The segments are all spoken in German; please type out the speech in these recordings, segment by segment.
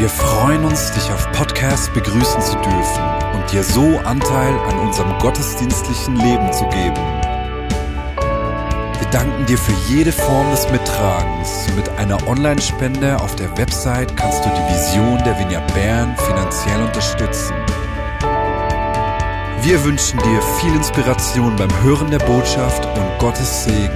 Wir freuen uns, dich auf Podcast begrüßen zu dürfen und dir so Anteil an unserem gottesdienstlichen Leben zu geben. Wir danken dir für jede Form des Mittragens. Mit einer Online-Spende auf der Website kannst du die Vision der Vineyard Bern finanziell unterstützen. Wir wünschen dir viel Inspiration beim Hören der Botschaft und Gottes Segen.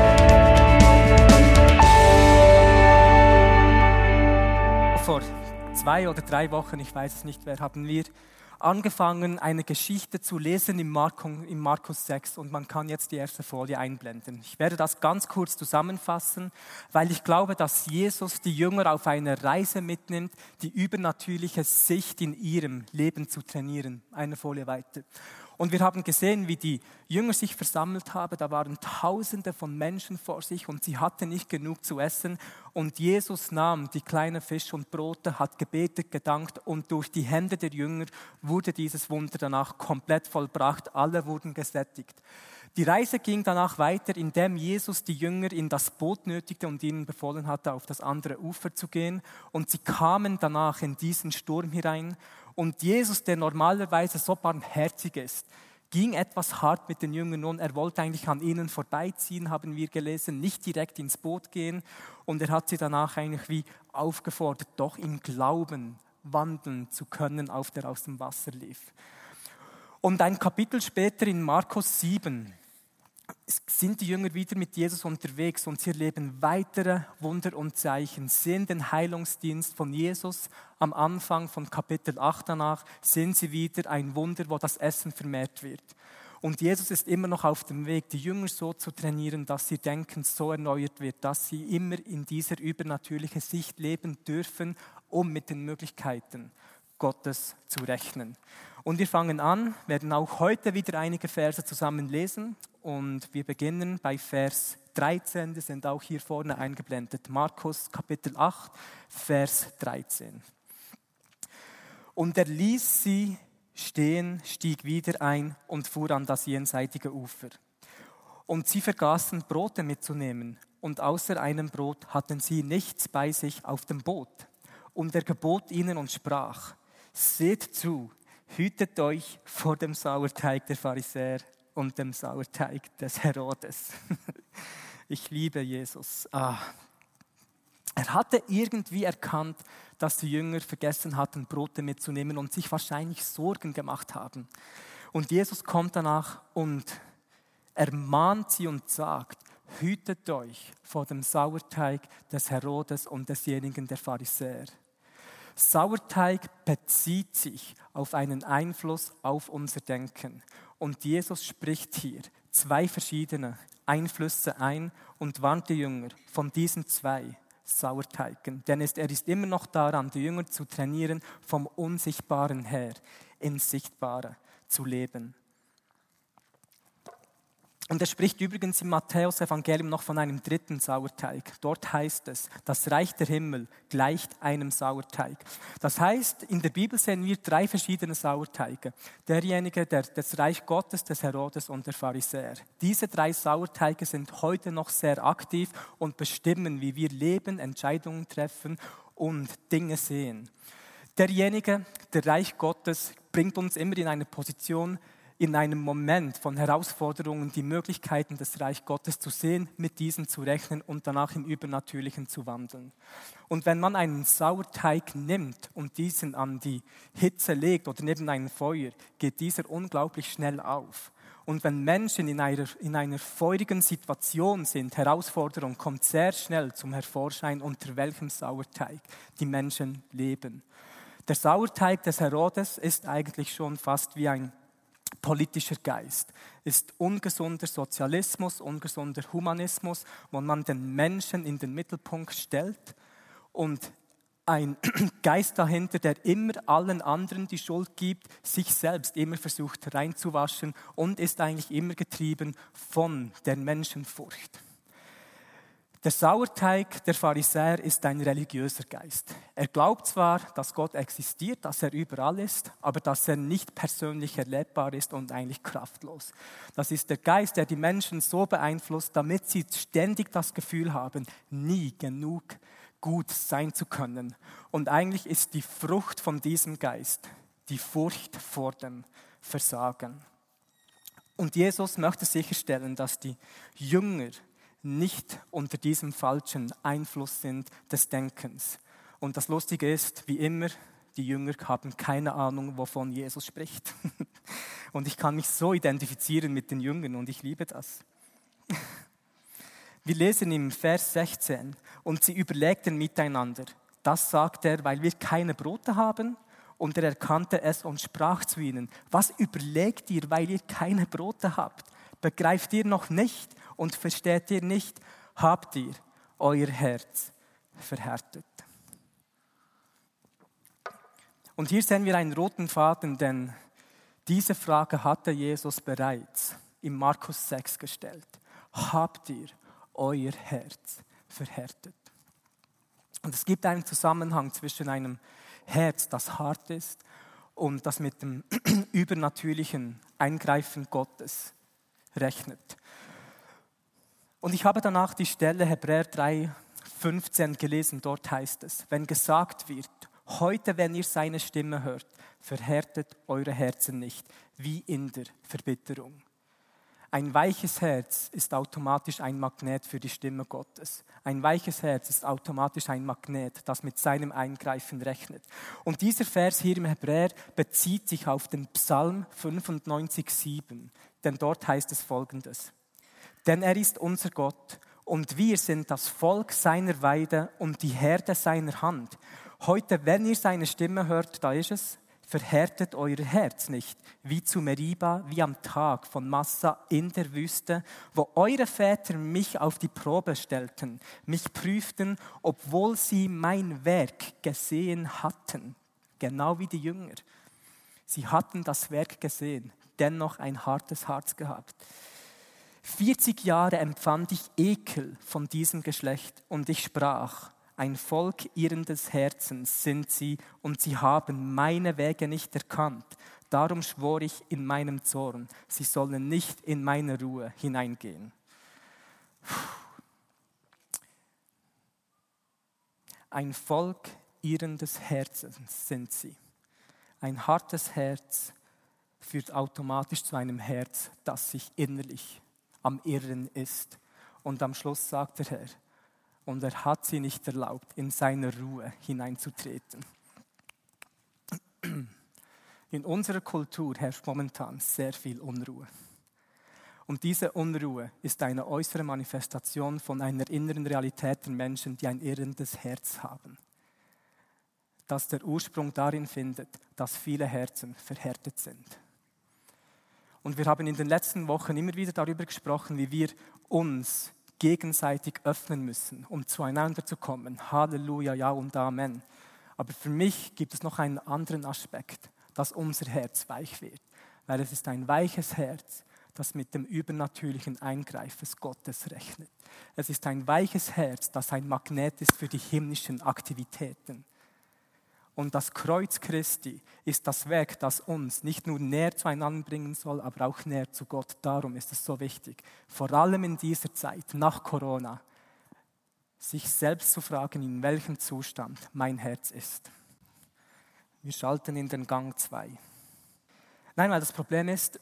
Vor 2 oder 3 Wochen, ich weiß es nicht mehr, haben wir angefangen, eine Geschichte zu lesen im Markus 6 und man kann jetzt die erste Folie einblenden. Ich werde das ganz kurz zusammenfassen, weil ich glaube, dass Jesus die Jünger auf eine Reise mitnimmt, die übernatürliche Sicht in ihrem Leben zu trainieren. Eine Folie weiter. Und wir haben gesehen, wie die Jünger sich versammelt haben. Da waren Tausende von Menschen vor sich und sie hatten nicht genug zu essen. Und Jesus nahm die kleinen Fische und Brote, hat gebetet, gedankt und durch die Hände der Jünger wurde dieses Wunder danach komplett vollbracht. Alle wurden gesättigt. Die Reise ging danach weiter, indem Jesus die Jünger in das Boot nötigte und ihnen befohlen hatte, auf das andere Ufer zu gehen. Und sie kamen danach in diesen Sturm hinein. Und Jesus, der normalerweise so barmherzig ist, ging etwas hart mit den Jüngern und er wollte eigentlich an ihnen vorbeiziehen, haben wir gelesen, nicht direkt ins Boot gehen. Und er hat sie danach eigentlich wie aufgefordert, doch im Glauben wandeln zu können, auf der aus dem Wasser lief. Und ein Kapitel später in Markus 7 sind die Jünger wieder mit Jesus unterwegs und sie erleben weitere Wunder und Zeichen, sehen den Heilungsdienst von Jesus. Am Anfang von Kapitel 8 danach sehen sie wieder ein Wunder, wo das Essen vermehrt wird. Und Jesus ist immer noch auf dem Weg, die Jünger so zu trainieren, dass sie Denken so erneuert wird, dass sie immer in dieser übernatürlichen Sicht leben dürfen, um mit den Möglichkeiten Gottes zu rechnen. Und wir fangen an, werden auch heute wieder einige Verse zusammen lesen und wir beginnen bei Vers 13, die sind auch hier vorne eingeblendet. Markus Kapitel 8, Vers 13. Und er ließ sie stehen, stieg wieder ein und fuhr an das jenseitige Ufer. Und sie vergaßen Brote mitzunehmen und außer einem Brot hatten sie nichts bei sich auf dem Boot. Und er gebot ihnen und sprach: Seht zu, hütet euch vor dem Sauerteig der Pharisäer und dem Sauerteig des Herodes. Ich liebe Jesus. Er hatte irgendwie erkannt, dass die Jünger vergessen hatten, Brote mitzunehmen und sich wahrscheinlich Sorgen gemacht haben. Und Jesus kommt danach und ermahnt sie und sagt: Hütet euch vor dem Sauerteig des Herodes und desjenigen der Pharisäer. Sauerteig bezieht sich auf einen Einfluss auf unser Denken. Und Jesus spricht hier 2 verschiedene Einflüsse ein und warnt die Jünger von diesen 2 Sauerteigen. Denn er ist immer noch daran, die Jünger zu trainieren, vom Unsichtbaren her ins Sichtbare zu leben. Und er spricht übrigens im Matthäus-Evangelium noch von einem 3. Sauerteig. Dort heißt es, das Reich der Himmel gleicht einem Sauerteig. Das heißt, in der Bibel sehen wir 3 verschiedene Sauerteige. Derjenige, das Reich Gottes, des Herodes und der Pharisäer. Diese 3 Sauerteige sind heute noch sehr aktiv und bestimmen, wie wir leben, Entscheidungen treffen und Dinge sehen. Derjenige, der Reich Gottes, bringt uns immer in eine Position, in einem Moment von Herausforderungen die Möglichkeiten des Reich Gottes zu sehen, mit diesen zu rechnen und danach im Übernatürlichen zu wandeln. Und wenn man einen Sauerteig nimmt und diesen an die Hitze legt oder neben ein Feuer, geht dieser unglaublich schnell auf. Und wenn Menschen in einer feurigen Situation sind, Herausforderung kommt sehr schnell zum Hervorschein, unter welchem Sauerteig die Menschen leben. Der Sauerteig des Herodes ist eigentlich schon fast wie ein politischer Geist, ist ungesunder Sozialismus, ungesunder Humanismus, wo man den Menschen in den Mittelpunkt stellt und ein Geist dahinter, der immer allen anderen die Schuld gibt, sich selbst immer versucht reinzuwaschen und ist eigentlich immer getrieben von der Menschenfurcht. Der Sauerteig der Pharisäer ist ein religiöser Geist. Er glaubt zwar, dass Gott existiert, dass er überall ist, aber dass er nicht persönlich erlebbar ist und eigentlich kraftlos. Das ist der Geist, der die Menschen so beeinflusst, damit sie ständig das Gefühl haben, nie genug gut sein zu können. Und eigentlich ist die Frucht von diesem Geist die Furcht vor dem Versagen. Und Jesus möchte sicherstellen, dass die Jünger nicht unter diesem falschen Einfluss sind des Denkens. Und das Lustige ist, wie immer, die Jünger haben keine Ahnung, wovon Jesus spricht. Und ich kann mich so identifizieren mit den Jüngern und ich liebe das. Wir lesen im Vers 16, und sie überlegten miteinander. Das sagt er, weil wir keine Brote haben. Und er erkannte es und sprach zu ihnen: Was überlegt ihr, weil ihr keine Brote habt? Begreift ihr noch nicht und versteht ihr nicht? Habt ihr euer Herz verhärtet? Und hier sehen wir einen roten Faden, denn diese Frage hatte Jesus bereits in Markus 6 gestellt. Habt ihr euer Herz verhärtet? Und es gibt einen Zusammenhang zwischen einem Herz, das hart ist, und das mit dem übernatürlichen Eingreifen Gottes rechnet. Und ich habe danach die Stelle Hebräer 3,15 gelesen. Dort heißt es: Wenn gesagt wird, heute, wenn ihr seine Stimme hört, verhärtet eure Herzen nicht, wie in der Verbitterung. Ein weiches Herz ist automatisch ein Magnet für die Stimme Gottes. Ein weiches Herz ist automatisch ein Magnet, das mit seinem Eingreifen rechnet. Und dieser Vers hier im Hebräer bezieht sich auf den Psalm 95,7. Denn dort heißt es Folgendes: Denn er ist unser Gott und wir sind das Volk seiner Weide und die Herde seiner Hand. Heute, wenn ihr seine Stimme hört, da ist es: Verhärtet euer Herz nicht, wie zu Meriba, wie am Tag von Massa in der Wüste, wo eure Väter mich auf die Probe stellten, mich prüften, obwohl sie mein Werk gesehen hatten. Genau wie die Jünger. Sie hatten das Werk gesehen, dennoch ein hartes Herz gehabt. 40 Jahre empfand ich Ekel von diesem Geschlecht und ich sprach: Ein Volk irrendes Herzens sind sie und sie haben meine Wege nicht erkannt. Darum schwor ich in meinem Zorn, sie sollen nicht in meine Ruhe hineingehen. Ein Volk irrendes Herzens sind sie. Ein hartes Herz führt automatisch zu einem Herz, das sich innerlich am Irren ist. Und am Schluss sagt der Herr: Und er hat sie nicht erlaubt, in seine Ruhe hineinzutreten. In unserer Kultur herrscht momentan sehr viel Unruhe. Und diese Unruhe ist eine äußere Manifestation von einer inneren Realität der Menschen, die ein irrendes Herz haben. Das der Ursprung darin findet, dass viele Herzen verhärtet sind. Und wir haben in den letzten Wochen immer wieder darüber gesprochen, wie wir uns gegenseitig öffnen müssen, um zueinander zu kommen. Halleluja, ja und Amen. Aber für mich gibt es noch einen anderen Aspekt, dass unser Herz weich wird. Weil es ist ein weiches Herz, das mit dem übernatürlichen Eingreifen Gottes rechnet. Es ist ein weiches Herz, das ein Magnet ist für die himmlischen Aktivitäten. Und das Kreuz Christi ist das Werk, das uns nicht nur näher zueinander bringen soll, aber auch näher zu Gott. Darum ist es so wichtig, vor allem in dieser Zeit, nach Corona, sich selbst zu fragen, in welchem Zustand mein Herz ist. Wir schalten in den Gang 2. Nein, weil das Problem ist,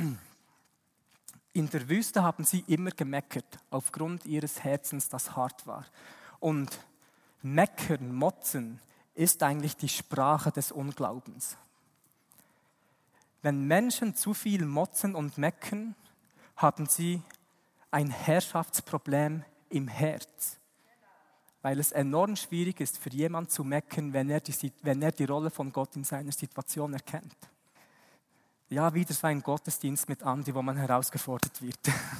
in der Wüste haben sie immer gemeckert, aufgrund ihres Herzens, das hart war. Und meckern, motzen, ist eigentlich die Sprache des Unglaubens. Wenn Menschen zu viel motzen und meckern, haben sie ein Herrschaftsproblem im Herz. Weil es enorm schwierig ist, für jemanden zu meckern, wenn er die Rolle von Gott in seiner Situation erkennt. Ja, wieder so ein Gottesdienst mit Andi, wo man herausgefordert wird.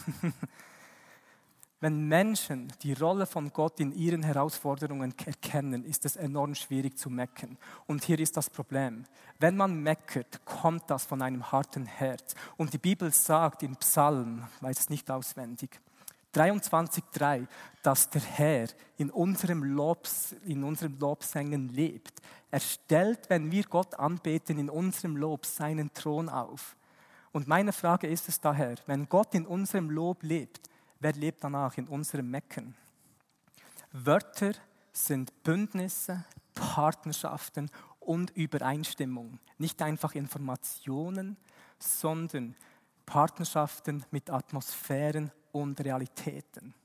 Wenn Menschen die Rolle von Gott in ihren Herausforderungen erkennen, ist es enorm schwierig zu meckern. Und hier ist das Problem. Wenn man meckert, kommt das von einem harten Herz. Und die Bibel sagt im Psalm, weiß es nicht auswendig, 23,3, dass der Herr in unserem Lobsängen lebt. Er stellt, wenn wir Gott anbeten, in unserem Lob seinen Thron auf. Und meine Frage ist es daher, wenn Gott in unserem Lob lebt, wer lebt danach in unserem Meckern? Wörter sind Bündnisse, Partnerschaften und Übereinstimmung. Nicht einfach Informationen, sondern Partnerschaften mit Atmosphären und Realitäten.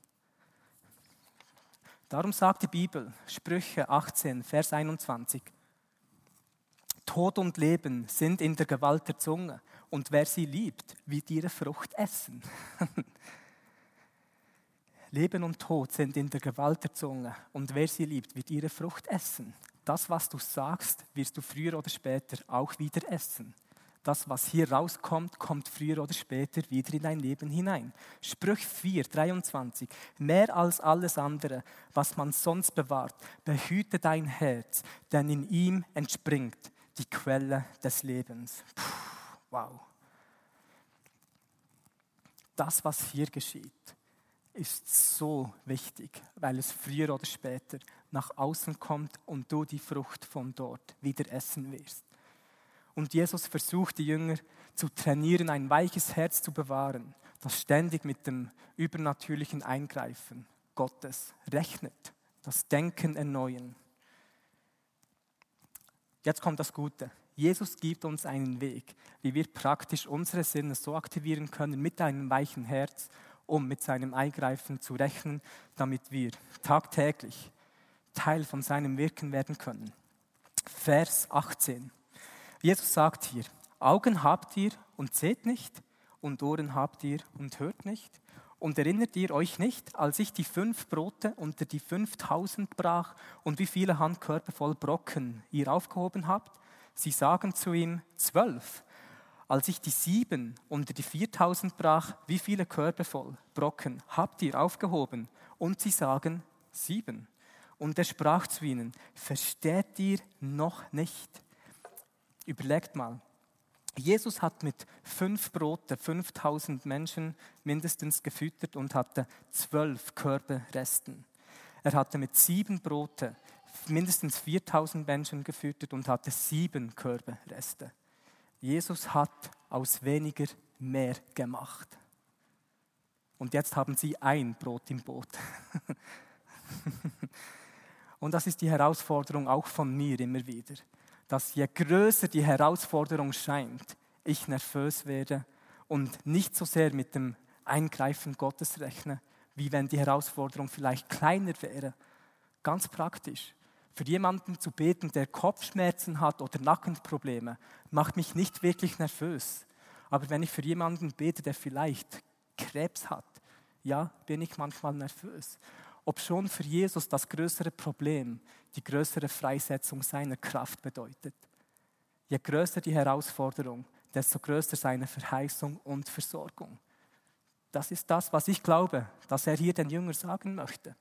Darum sagt die Bibel, Sprüche 18, Vers 21, Tod und Leben sind in der Gewalt der Zunge, und wer sie liebt, wird ihre Frucht essen. Leben und Tod sind in der Gewalt der Zunge, und wer sie liebt, wird ihre Frucht essen. Das, was du sagst, wirst du früher oder später auch wieder essen. Das, was hier rauskommt, kommt früher oder später wieder in dein Leben hinein. Sprüche 4, 23. Mehr als alles andere, was man sonst bewahrt, behüte dein Herz, denn in ihm entspringt die Quelle des Lebens. Wow. Das, was hier geschieht, ist so wichtig, weil es früher oder später nach außen kommt und du die Frucht von dort wieder essen wirst. Und Jesus versucht die Jünger zu trainieren, ein weiches Herz zu bewahren, das ständig mit dem übernatürlichen Eingreifen Gottes rechnet, das Denken erneuern. Jetzt kommt das Gute. Jesus gibt uns einen Weg, wie wir praktisch unsere Sinne so aktivieren können mit einem weichen Herz, um mit seinem Eingreifen zu rechnen, damit wir tagtäglich Teil von seinem Wirken werden können. Vers 18. Jesus sagt hier, Augen habt ihr und seht nicht, und Ohren habt ihr und hört nicht. Und erinnert ihr euch nicht, als ich die 5 Brote unter die 5000 brach und wie viele Handkörper voll Brocken ihr aufgehoben habt? Sie sagen zu ihm, 12. Als ich die 7 unter die 4000 brach, wie viele Körper voll Brocken habt ihr aufgehoben? Und sie sagen, 7. Und er sprach zu ihnen, versteht ihr noch nicht? Überlegt mal, Jesus hat mit 5 Brote 5000 Menschen mindestens gefüttert und hatte 12 Körperresten. Er hatte mit 7 Brote mindestens 4000 Menschen gefüttert und hatte 7 Körperreste. Jesus hat aus weniger mehr gemacht. Und jetzt haben sie ein Brot im Boot. Und das ist die Herausforderung auch von mir immer wieder. Dass je größer die Herausforderung scheint, ich nervös werde und nicht so sehr mit dem Eingreifen Gottes rechne, wie wenn die Herausforderung vielleicht kleiner wäre. Ganz praktisch. Für jemanden zu beten, der Kopfschmerzen hat oder Nackenprobleme, macht mich nicht wirklich nervös. Aber wenn ich für jemanden bete, der vielleicht Krebs hat, ja, bin ich manchmal nervös. Obschon für Jesus das größere Problem die größere Freisetzung seiner Kraft bedeutet. Je größer die Herausforderung, desto größer seine Verheißung und Versorgung. Das ist das, was ich glaube, dass er hier den Jüngern sagen möchte.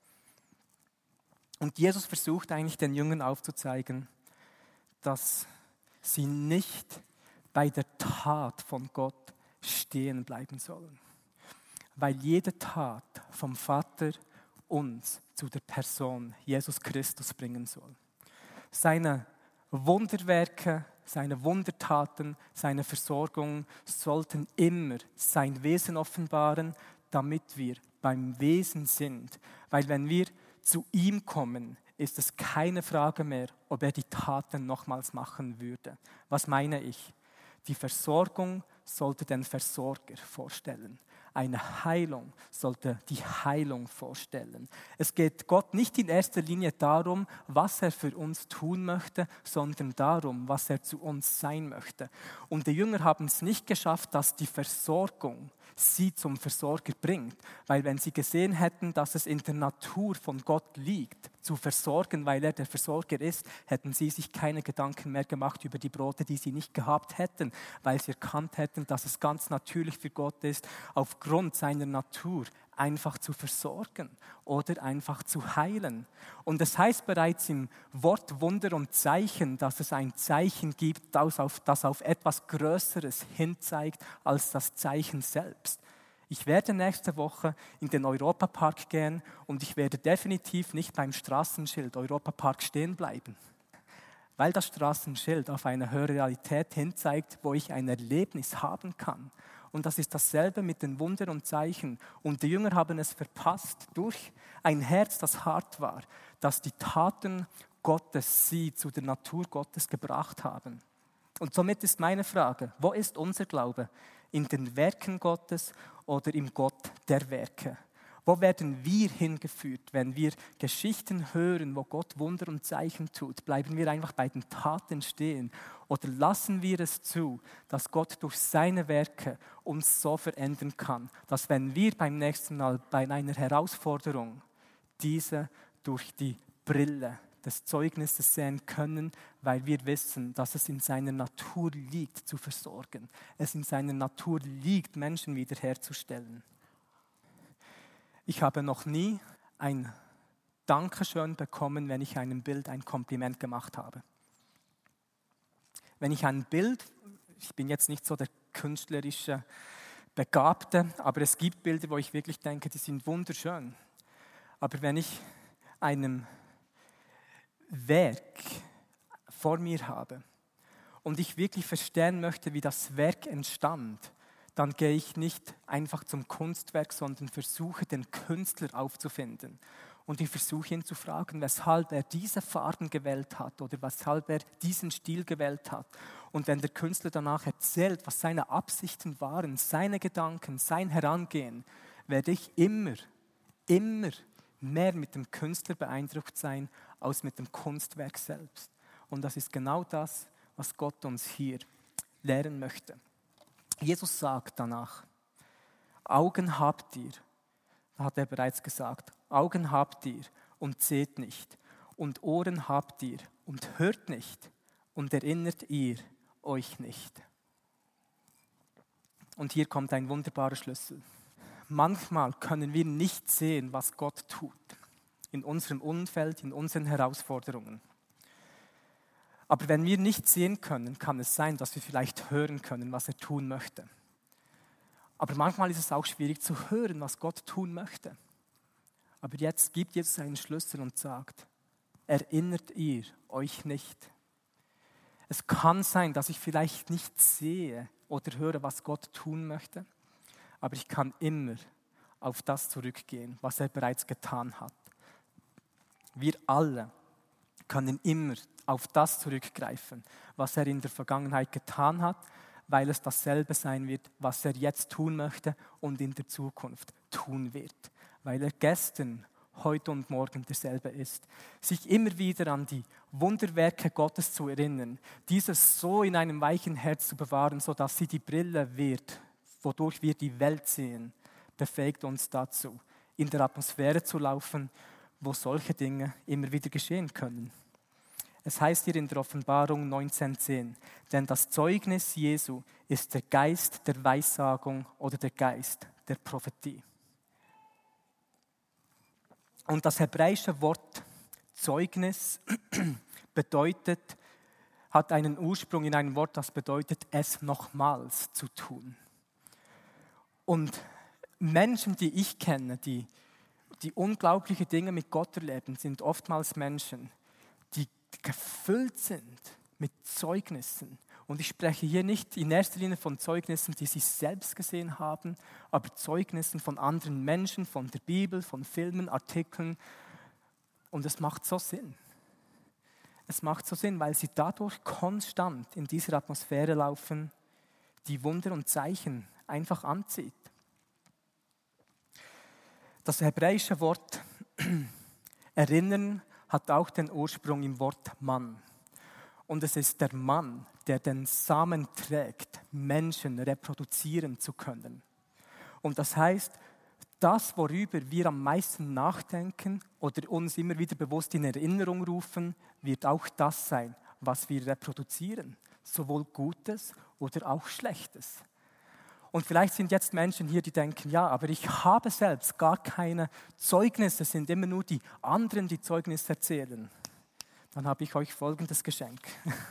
Und Jesus versucht eigentlich den Jüngern aufzuzeigen, dass sie nicht bei der Tat von Gott stehen bleiben sollen. Weil jede Tat vom Vater uns zu der Person Jesus Christus bringen soll. Seine Wunderwerke, seine Wundertaten, seine Versorgung sollten immer sein Wesen offenbaren, damit wir beim Wesen sind. Weil wenn wir zu ihm kommen, ist es keine Frage mehr, ob er die Taten nochmals machen würde. Was meine ich? Die Versorgung sollte den Versorger vorstellen. Eine Heilung sollte die Heilung vorstellen. Es geht Gott nicht in erster Linie darum, was er für uns tun möchte, sondern darum, was er zu uns sein möchte. Und die Jünger haben es nicht geschafft, dass die Versorgung sie zum Versorger bringt. Weil wenn sie gesehen hätten, dass es in der Natur von Gott liegt, zu versorgen, weil er der Versorger ist, hätten sie sich keine Gedanken mehr gemacht über die Brote, die sie nicht gehabt hätten, weil sie erkannt hätten, dass es ganz natürlich für Gott ist, aufgrund seiner Natur einfach zu versorgen oder einfach zu heilen. Und es heißt bereits im Wort Wunder und Zeichen, dass es ein Zeichen gibt, das auf etwas Größeres hinzeigt als das Zeichen selbst. Ich werde nächste Woche in den Europapark gehen und ich werde definitiv nicht beim Straßenschild Europapark stehen bleiben, weil das Straßenschild auf eine höhere Realität hinzeigt, wo ich ein Erlebnis haben kann. Und das ist dasselbe mit den Wundern und Zeichen. Und die Jünger haben es verpasst durch ein Herz, das hart war, dass die Taten Gottes sie zu der Natur Gottes gebracht haben. Und somit ist meine Frage, wo ist unser Glaube? In den Werken Gottes oder im Gott der Werke? Wo werden wir hingeführt, wenn wir Geschichten hören, wo Gott Wunder und Zeichen tut? Bleiben wir einfach bei den Taten stehen? Oder lassen wir es zu, dass Gott durch seine Werke uns so verändern kann, dass wenn wir beim nächsten Mal bei einer Herausforderung diese durch die Brille des Zeugnisses sehen können, weil wir wissen, dass es in seiner Natur liegt, zu versorgen. Es in seiner Natur liegt, Menschen wiederherzustellen. Ich habe noch nie ein Dankeschön bekommen, wenn ich einem Bild ein Kompliment gemacht habe. Wenn ich ein Bild, ich bin jetzt nicht so der künstlerische Begabte, aber es gibt Bilder, wo ich wirklich denke, die sind wunderschön. Aber wenn ich einem Werk vor mir habe und ich wirklich verstehen möchte, wie das Werk entstand, dann gehe ich nicht einfach zum Kunstwerk, sondern versuche, den Künstler aufzufinden. Und ich versuche ihn zu fragen, weshalb er diese Farben gewählt hat oder weshalb er diesen Stil gewählt hat. Und wenn der Künstler danach erzählt, was seine Absichten waren, seine Gedanken, sein Herangehen, werde ich immer mehr mit dem Künstler beeindruckt sein, als mit dem Kunstwerk selbst. Und das ist genau das, was Gott uns hier lehren möchte. Jesus sagt danach, Augen habt ihr, da hat er bereits gesagt, Augen habt ihr und seht nicht, und Ohren habt ihr und hört nicht, und erinnert ihr euch nicht. Und hier kommt ein wunderbarer Schlüssel. Manchmal können wir nicht sehen, was Gott tut, in unserem Umfeld, in unseren Herausforderungen. Aber wenn wir nicht sehen können, kann es sein, dass wir vielleicht hören können, was er tun möchte. Aber manchmal ist es auch schwierig zu hören, was Gott tun möchte. Aber jetzt gibt Jesus einen Schlüssel und sagt, erinnert ihr euch nicht? Es kann sein, dass ich vielleicht nicht sehe oder höre, was Gott tun möchte, aber ich kann immer auf das zurückgehen, was er bereits getan hat. Wir alle können immer auf das zurückgreifen, was er in der Vergangenheit getan hat, weil es dasselbe sein wird, was er jetzt tun möchte und in der Zukunft tun wird. Weil er gestern, heute und morgen derselbe ist. Sich immer wieder an die Wunderwerke Gottes zu erinnern, dieses so in einem weichen Herz zu bewahren, sodass sie die Brille wird, wodurch wir die Welt sehen, befähigt uns dazu, in der Atmosphäre zu laufen, wo solche Dinge immer wieder geschehen können. Es heißt hier in der Offenbarung 19,10, denn das Zeugnis Jesu ist der Geist der Weissagung oder der Geist der Prophetie. Und das hebräische Wort Zeugnis hat einen Ursprung in einem Wort, das bedeutet, es nochmals zu tun. Und Menschen, die ich kenne, die unglaubliche Dinge mit Gott erleben, sind oftmals Menschen, die gefüllt sind mit Zeugnissen. Und ich spreche hier nicht in erster Linie von Zeugnissen, die sie selbst gesehen haben, aber Zeugnissen von anderen Menschen, von der Bibel, von Filmen, Artikeln. Und es macht so Sinn. Es macht so Sinn, weil sie dadurch konstant in dieser Atmosphäre laufen, die Wunder und Zeichen einfach anzieht. Das hebräische Wort erinnern hat auch den Ursprung im Wort Mann. Und es ist der Mann, der den Samen trägt, Menschen reproduzieren zu können. Und das heißt, das, worüber wir am meisten nachdenken oder uns immer wieder bewusst in Erinnerung rufen, wird auch das sein, was wir reproduzieren. Sowohl Gutes oder auch Schlechtes. Und vielleicht sind jetzt Menschen hier, die denken, ja, aber ich habe selbst gar keine Zeugnisse, es sind immer nur die anderen, die Zeugnisse erzählen. Dann habe ich euch folgendes Geschenk.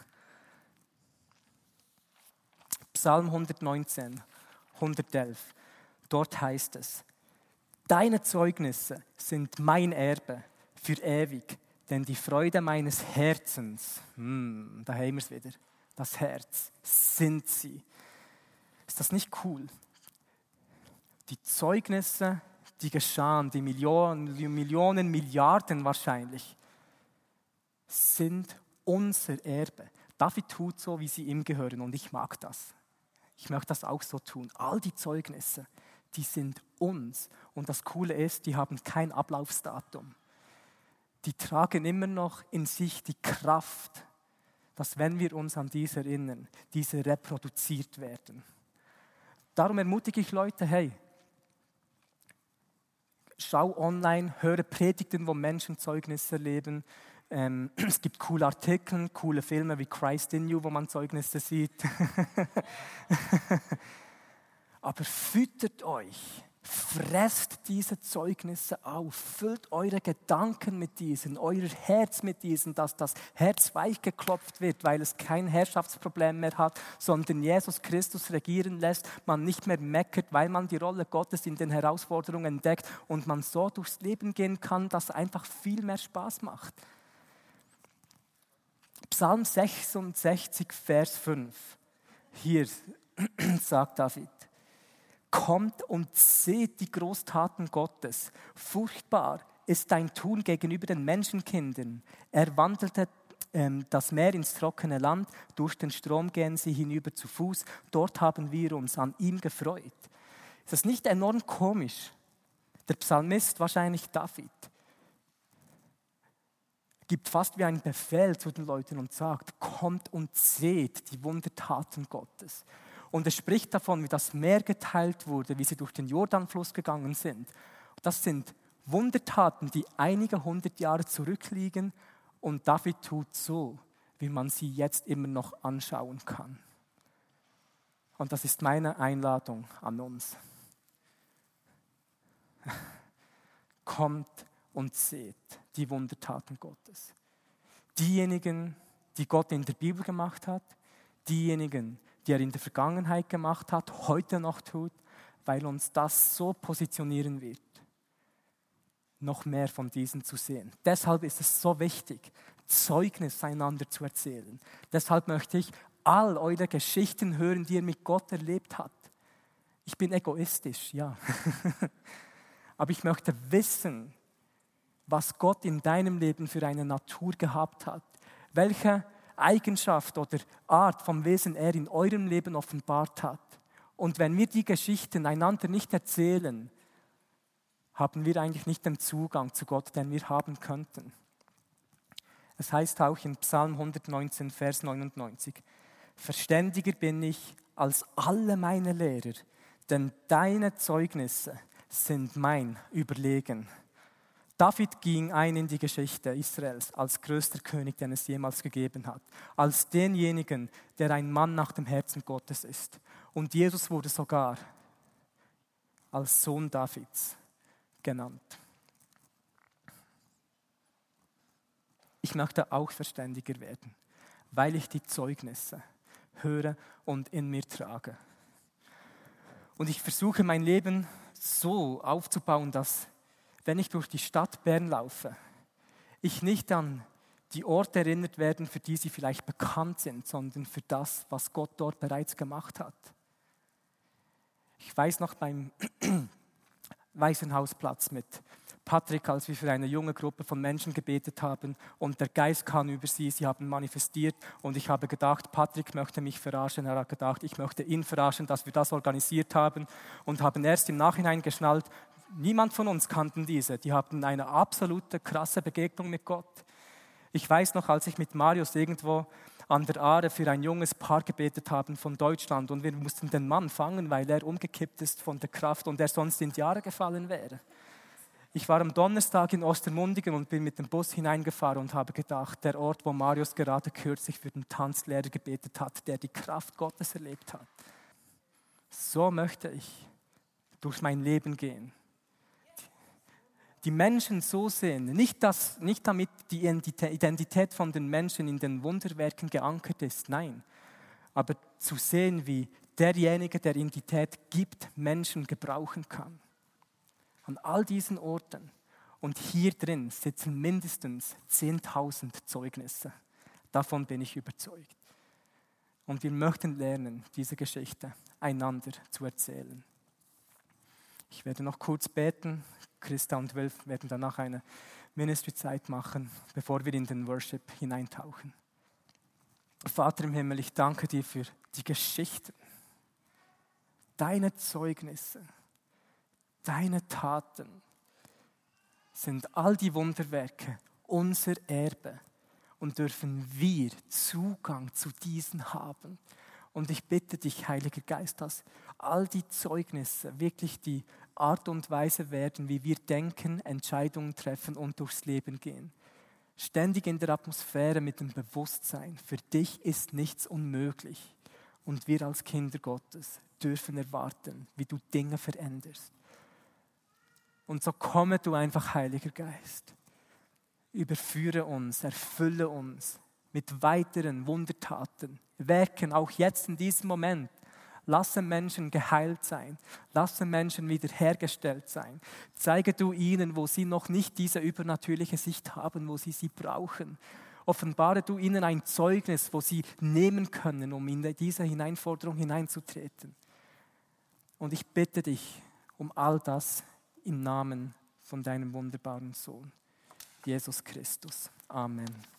Psalm 119, 111. Dort heißt es, deine Zeugnisse sind mein Erbe für ewig, denn die Freude meines Herzens, da haben wir es wieder, das Herz, sind sie. Ist das nicht cool, Die Zeugnisse, die geschahen, die Millionen, Milliarden wahrscheinlich, sind unser Erbe. David tut so, wie sie ihm gehören und ich mag das. Ich möchte das auch so tun. All die Zeugnisse, die sind uns. Und das Coole ist, die haben kein Ablaufsdatum. Die tragen immer noch in sich die Kraft, dass wenn wir uns an diese erinnern, diese reproduziert werden. Darum ermutige ich Leute, hey, schau online, höre Predigten, wo Menschen Zeugnisse erleben. Es gibt coole Artikel, coole Filme wie Christ in You, wo man Zeugnisse sieht. Aber füttert euch, fresst diese Zeugnisse auf, füllt eure Gedanken mit diesen, euer Herz mit diesen, dass das Herz weich geklopft wird, weil es kein Herrschaftsproblem mehr hat, sondern Jesus Christus regieren lässt, man nicht mehr meckert, weil man die Rolle Gottes in den Herausforderungen entdeckt und man so durchs Leben gehen kann, dass einfach viel mehr Spaß macht. Psalm 66, Vers 5. Hier sagt David: Kommt und seht die Großtaten Gottes. Furchtbar ist dein Tun gegenüber den Menschenkindern. Er wandelte das Meer ins trockene Land. Durch den Strom gehen sie hinüber zu Fuß. Dort haben wir uns an ihm gefreut. Ist das nicht enorm komisch? Der Psalmist, wahrscheinlich David, gibt fast wie einen Befehl zu den Leuten und sagt: Kommt und seht die Wundertaten Gottes. Und er spricht davon, wie das Meer geteilt wurde, wie sie durch den Jordanfluss gegangen sind. Das sind Wundertaten, die einige 100 Jahre zurückliegen. Und David tut so, wie man sie jetzt immer noch anschauen kann. Und das ist meine Einladung an uns. Kommt und seht die Wundertaten Gottes. Diejenigen, die Gott in der Bibel gemacht hat, diejenigen, die er in der Vergangenheit gemacht hat, heute noch tut, weil uns das so positionieren wird, noch mehr von diesen zu sehen. Deshalb ist es so wichtig, Zeugnis einander zu erzählen. Deshalb möchte ich all eure Geschichten hören, die ihr mit Gott erlebt habt. Ich bin egoistisch, ja. Aber ich möchte wissen, was Gott in deinem Leben für eine Natur gehabt hat. Welche Eigenschaft oder Art vom Wesen er in eurem Leben offenbart hat. Und wenn wir die Geschichten einander nicht erzählen, haben wir eigentlich nicht den Zugang zu Gott, den wir haben könnten. Es heißt auch in Psalm 119, Vers 99, Verständiger bin ich als alle meine Lehrer, denn deine Zeugnisse sind mein Überlegen. David ging ein in die Geschichte Israels als größter König, den es jemals gegeben hat. Als denjenigen, der ein Mann nach dem Herzen Gottes ist. Und Jesus wurde sogar als Sohn Davids genannt. Ich möchte auch verständiger werden, weil ich die Zeugnisse höre und in mir trage. Und ich versuche mein Leben so aufzubauen, dass, wenn ich durch die Stadt Bern laufe, ich nicht an die Orte erinnert werde, für die sie vielleicht bekannt sind, sondern für das, was Gott dort bereits gemacht hat. Ich weiß noch beim Waisenhausplatz mit Patrick, als wir für eine junge Gruppe von Menschen gebetet haben und der Geist kam über sie, sie haben manifestiert und ich habe gedacht, Patrick möchte mich verarschen, er hat gedacht, ich möchte ihn verarschen, dass wir das organisiert haben und haben erst im Nachhinein geschnallt, niemand von uns kannten diese, die hatten eine absolute krasse Begegnung mit Gott. Ich weiß noch, als ich mit Marius irgendwo an der Aare für ein junges Paar gebetet haben von Deutschland und wir mussten den Mann fangen, weil er umgekippt ist von der Kraft und er sonst in die Jahre gefallen wäre. Ich war am Donnerstag in Ostermundigen und bin mit dem Bus hineingefahren und habe gedacht, der Ort, wo Marius gerade kürzlich für den Tanzlehrer gebetet hat, der die Kraft Gottes erlebt hat. So möchte ich durch mein Leben gehen. Die Menschen so sehen, nicht damit die Identität von den Menschen in den Wunderwerken geankert ist, nein, aber zu sehen, wie derjenige, der Identität gibt, Menschen gebrauchen kann. An all diesen Orten. Und hier drin sitzen mindestens 10.000 Zeugnisse. Davon bin ich überzeugt. Und wir möchten lernen, diese Geschichte einander zu erzählen. Ich werde noch kurz beten. Christa und Wilf werden danach eine Ministry-Zeit machen, bevor wir in den Worship hineintauchen. Vater im Himmel, ich danke dir für die Geschichten, deine Zeugnisse, deine Taten sind all die Wunderwerke unser Erbe und dürfen wir Zugang zu diesen haben. Und ich bitte dich, Heiliger Geist, dass all die Zeugnisse wirklich die Art und Weise werden, wie wir denken, Entscheidungen treffen und durchs Leben gehen. Ständig in der Atmosphäre mit dem Bewusstsein, für dich ist nichts unmöglich. Und wir als Kinder Gottes dürfen erwarten, wie du Dinge veränderst. Und so komme du einfach, Heiliger Geist. Überführe uns, erfülle uns mit weiteren Wundertaten, Werken, auch jetzt in diesem Moment. Lasse Menschen geheilt sein. Lasse Menschen wiederhergestellt sein. Zeige du ihnen, wo sie noch nicht diese übernatürliche Sicht haben, wo sie brauchen. Offenbare du ihnen ein Zeugnis, wo sie nehmen können, um in diese Hineinforderung hineinzutreten. Und ich bitte dich um all das im Namen von deinem wunderbaren Sohn, Jesus Christus. Amen.